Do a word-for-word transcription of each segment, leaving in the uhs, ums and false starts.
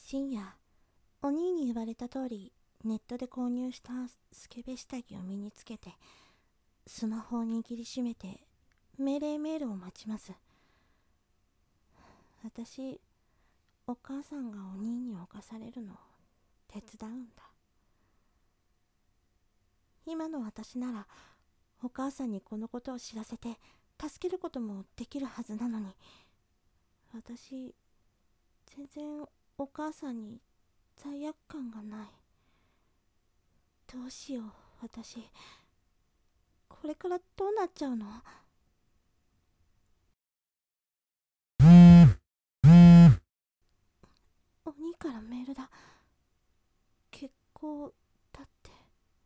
深夜、お兄に言われた通りネットで購入したスケベ下着を身につけて、スマホを握りしめて命令メールを待ちます。私、お母さんがお兄に侵されるのを手伝うんだ。今の私ならお母さんにこのことを知らせて助けることもできるはずなのに、私全然お母さんに罪悪感がない。どうしよう、私これからどうなっちゃうの？お兄からメールだ。結構だって。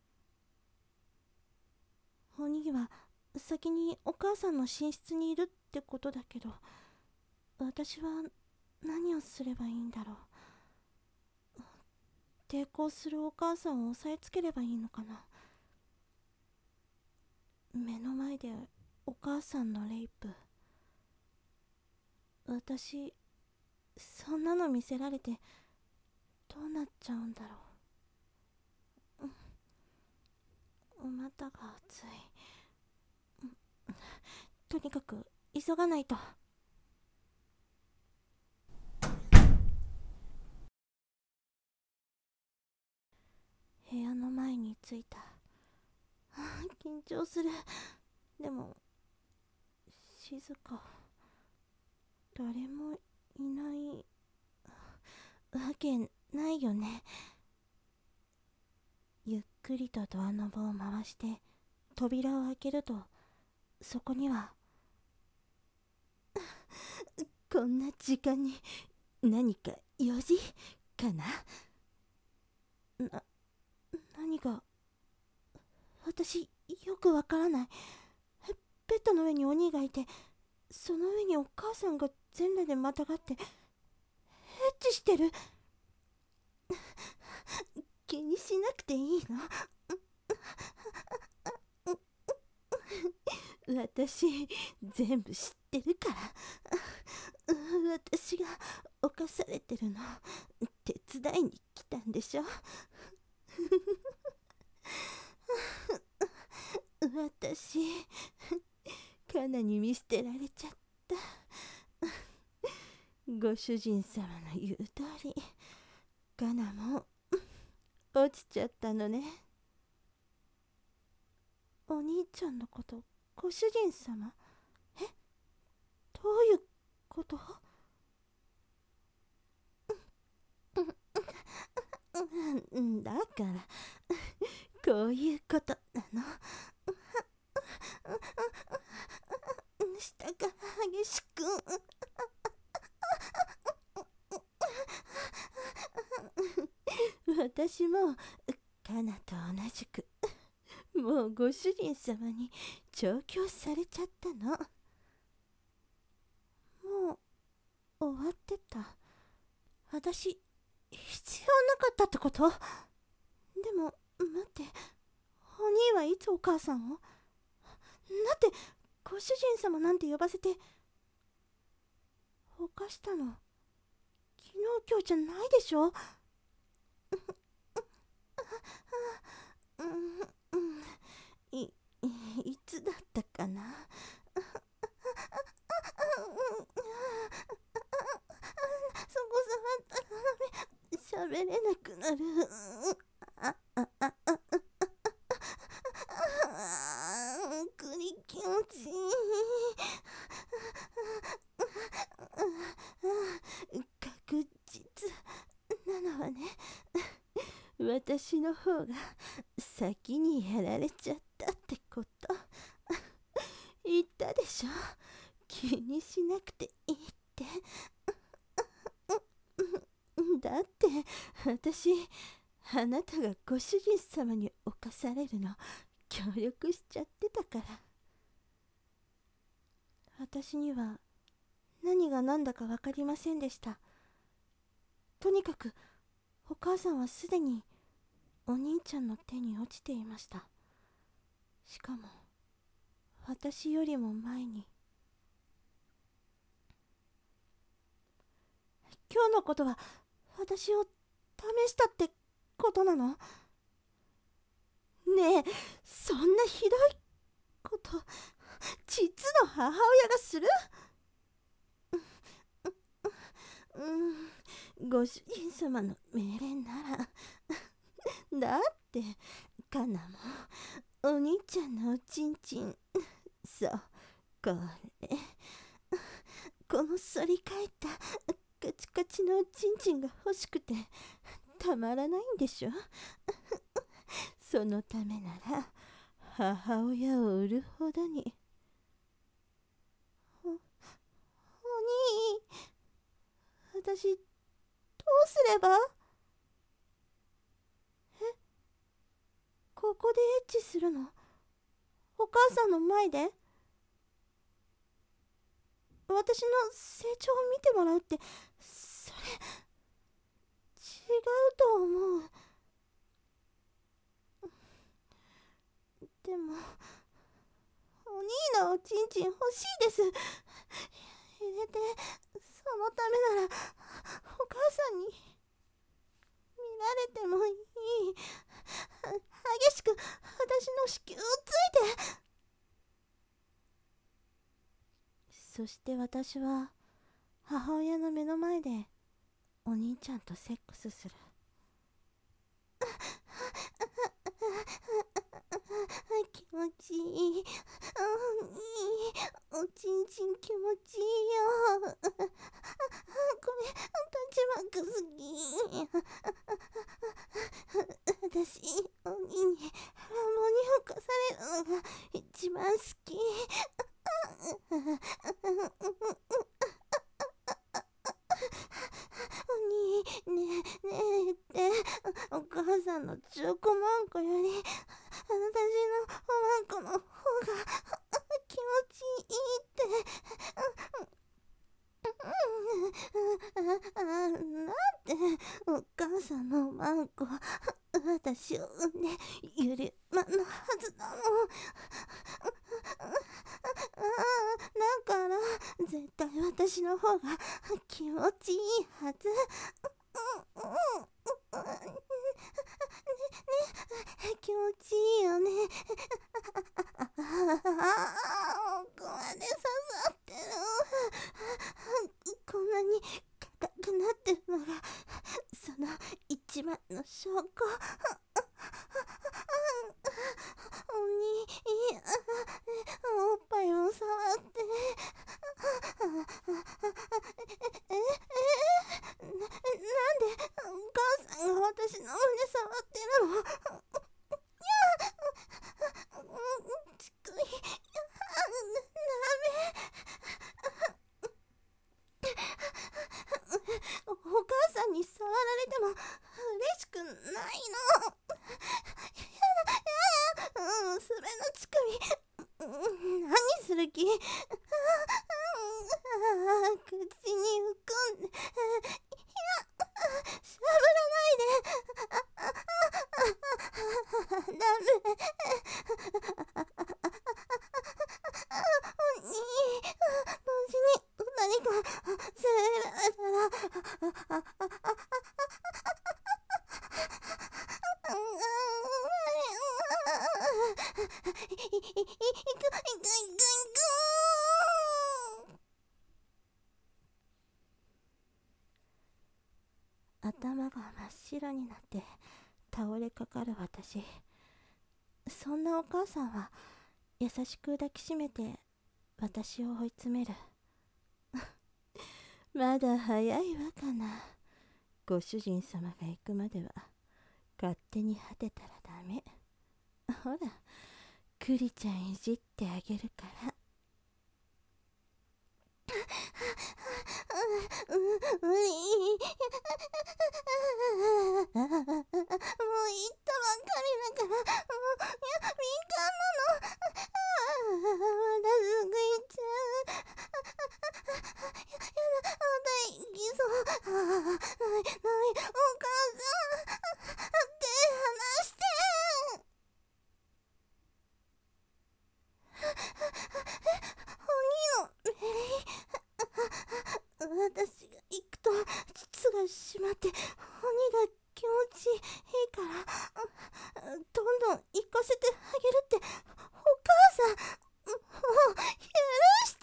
お兄は先にお母さんの寝室にいるってことだけど、私は何をすればいいんだろう。抵抗するお母さんを押さえつければいいのかな。目の前でお母さんのレイプ、私そんなの見せられてどうなっちゃうんだろう。お股が熱い。とにかく急がないと。部屋の前に着いた。緊張する。でも静か。誰もいないわけないよね。ゆっくりとドアノブを回して扉を開けると、そこにはこんな時間に何か用事かな。な、何が、私よくわからない。ベッドの上に鬼がいて、その上にお母さんが全裸でまたがってエッチしてる。気にしなくていいの？私全部知ってるから。私が犯されてるの手伝いに来たんでしょ。私カナに見捨てられちゃった。ご主人様の言う通りカナも落ちちゃったのね。お兄ちゃんのことご主人様？え、どういうこと？だからこういうことなの。舌が激しく。私もカナと同じくもうご主人様に調教されちゃったの。もう終わってた。私必要なかったってこと？でも待って、お兄はいつお母さんを？だってご主人様なんて呼ばせて犯したの昨日今日じゃないでしょ。いいつだったかな。そこ触ったら喋れなくなる。ああああくり気持ちいい。確実なのはね、私の方が先にやられちゃったってこと。言ったでしょ、気にしなくていいって。だって私、あなたがご主人様に侵されるの協力しちゃってたから。私には何が何だか分かりませんでした。とにかくお母さんはすでにお兄ちゃんの手に落ちていました。しかも私よりも前に。今日のことは私を試したってことなの？ねえ、そんなひどいこと実の母親がする？うん、ご主人様の命令ならだってカナもお兄ちゃんのおちんちん、そうこれこの反り返ったカチカチのおちんちんが欲しくてたまらないんでしょ。そのためなら母親を売るほどに。お、お兄、私どうすれば？え、ここでエッチするの？お母さんの前で？私の成長を見てもらうって、それ違うと思う。でもお兄のおちんちん欲しいです。入れて、そのためならお母さんに見られてもいい。激しく私の子宮をついて。そして私は母親の目の前でお兄ちゃんとセックスする。気持ちいい。おちんちん気持ちいいよ。これタッチバック好き。私お兄にハラモに侵されるのが一番好き。お兄、ねえねえってお母さんの中古マンコより私のおまんこの方が気持ちいいって。なんでお母さんのおまんこ私を産んでゆりまのはずだもん。だから絶対私の方が気持ちいいはず。気持ちいいよね。ここまで刺さってる。こんなに硬くなってるのがその一番の証拠。おにおっぱいも触って。えええな、なんでお母さんが私の胸触ってるの？ちくい、ダメ。お母さんに触られても嬉しくないの。やだやだ、うん、それの乳首、うん、何する気？口に含んで、いや、しゃぶらないで。ダメ。おに、同時に何かせられたら。いくいくいくいく。頭が真っ白になって倒れかかる私。そんなお母さんは優しく抱きしめて私を追い詰める。まだ早いわかな。ご主人様が行くまでは勝手に果てたらダメ。ほら、クリちゃんいじってあげるから。無理。もう言ったばっかりだから、もういや、敏感なの。まだすぐ行っちゃう。やだ、まだ行きそう。ないない、お母さん、手離して。お兄の命令。私が行くと膣が閉まっ鬼が気持ちいいからどんどん行かせてあげるって。お母さん、もう許して。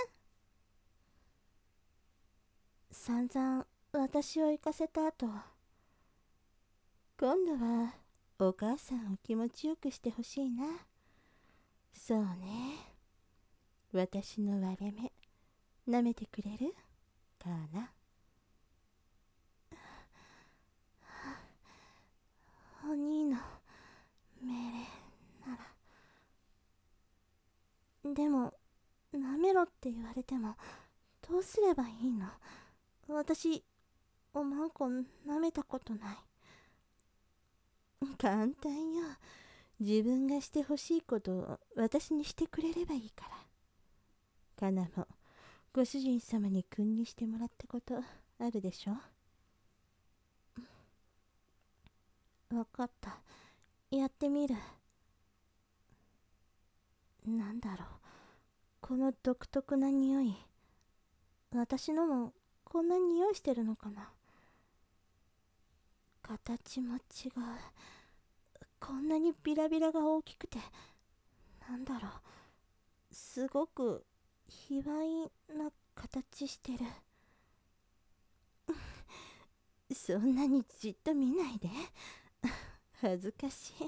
散々私を行かせた後、今度はお母さんを気持ちよくしてほしいな。そうね、私の割れ目舐めてくれるかな。お兄の命令なら。でも舐めろって言われてもどうすればいいの。私おまんこ舐めたことない。簡単よ。自分がしてほしいことを私にしてくれればいいから。カナもご主人様に君にしてもらったことあるでしょ。わかった、やってみる。なんだろう、この独特な匂い。私のもこんな匂いしてるのかな。形も違う。こんなにビラビラが大きくて、なんだろう、すごく卑猥な形してる。そんなにじっと見ないで。恥ずかし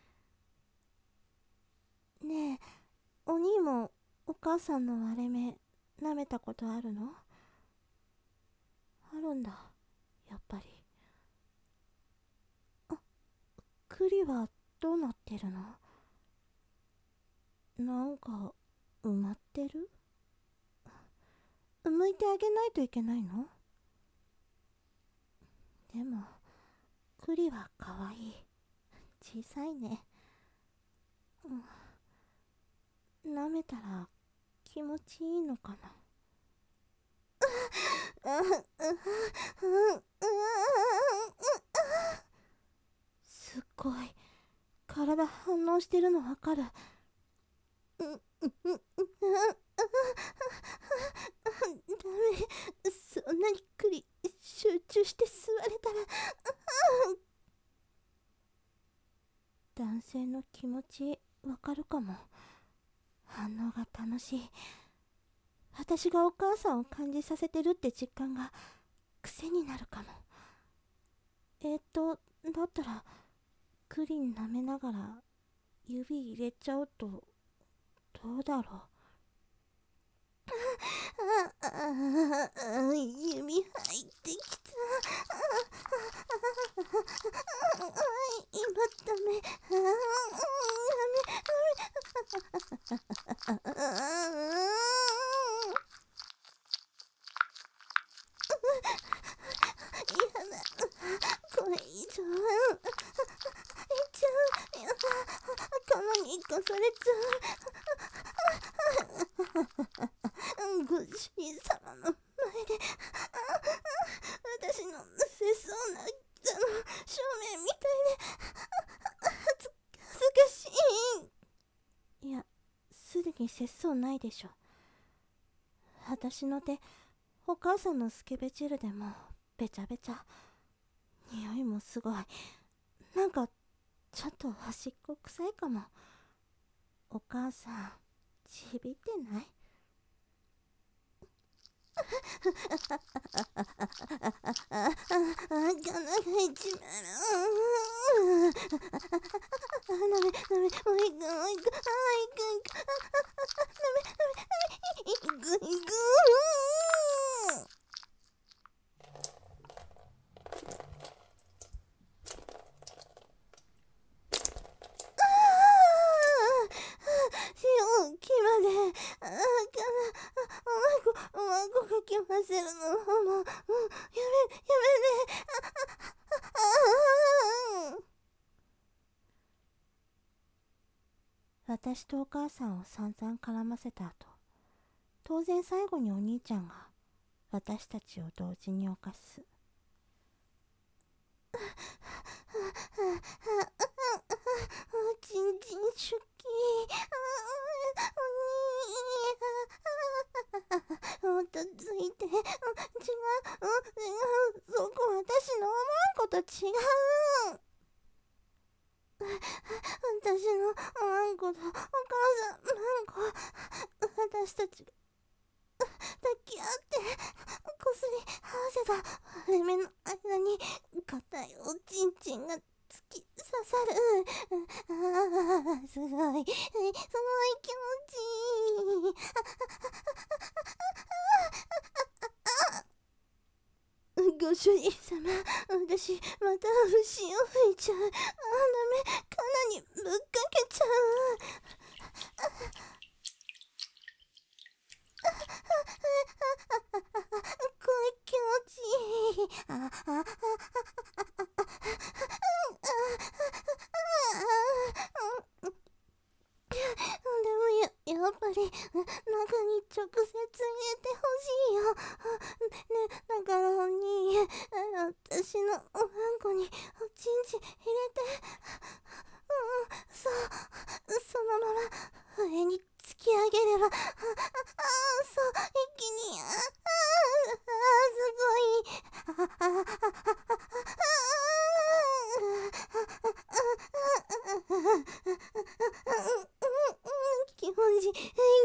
い。ねえ、お兄もお母さんの割れ目舐めたことあるの？あるんだ、やっぱり。あ、栗はどうなってるの？なんか埋まってる？剥いてあげないといけないの？でも栗はかわいい。小さいね。うん、舐めたら気持ちいいのかな。すっごい体反応してるのわかる。ダメ、そんなにくり集中して座れたら。男性の気持ちわかるかも。反応が楽しい。私がお母さんを感じさせてるって実感が癖になるかも。えっとだったらクリン舐めながら指入れちゃうとどうだろう。ああ、指入ってきた。今ダメ。ダメ。やだ、これ以上いっちゃう。顔にこされちゃう。ご主人様の前で私のせそうな正面みたいで恥ずかしい。いや、すでに節操ないでしょ。私の手、お母さんのスケベ汁でもべちゃべちゃ。匂いもすごい。なんかちょっと端っこ臭いかも。お母さんちびってない？鼻が一番。ダメダメ、もういくもういく、あーいくいく、ダメダメ、いくいく。正気まで。あーからおまんこおまんこかき混ぜるのもう、もうやめやめね。私とお母さんを散々絡ませた後、当然最後にお兄ちゃんが私たちを同時に犯す。おちんちん出来。お兄、落ち着いて。違う、違う、そこ私の。 子と違う。私のワンコとお母さんワンコ、私たちが抱き合ってこすり合わせた割れ目の間に硬いおちんちんが突き刺さる。ああ、すごい、すごい気持ちいい。ご主人様、私また牛を吹いちゃう。ああ、ダメ、カナにぶっかけちゃう。これ気持ちいい。あああでもや、やっぱり中に直接入れてほしいよ。ね、だからお兄、私のワンコにおちんちん入れて、うん、そう、そのまま上に突き上げれば、ああ、そう、一気に、ああ、すごい、ああ、ああ、気持ちいい、気持ちい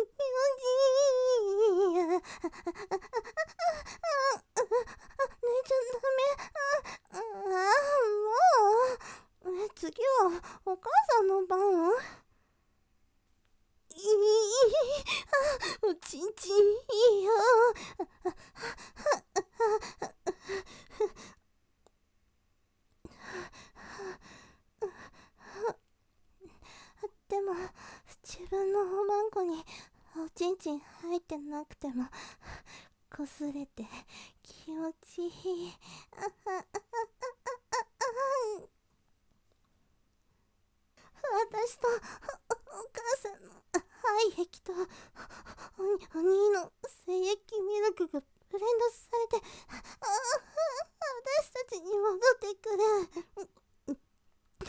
い。寝ちゃダメ。ああ、もう。次はお母さんの番。いい、あ、おちんちんいいよ。でも自分のおまんこにおちんちん入ってなくてもこすれて気持ちいい。私とお母さんの肺液とお兄の精液ミルクがブレンドされて、あ私たちに戻ってくる。ね、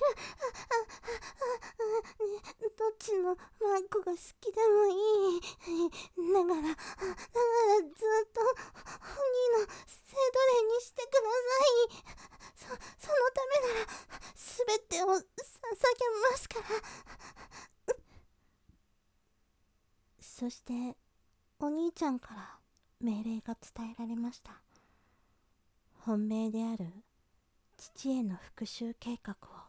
どっちのマンコが好きでもいい。だから、だからずっと本人の性奴隷にしてください。そ、そのためなら全てを捧げますから。そしてお兄ちゃんから命令が伝えられました。本命である父への復讐計画を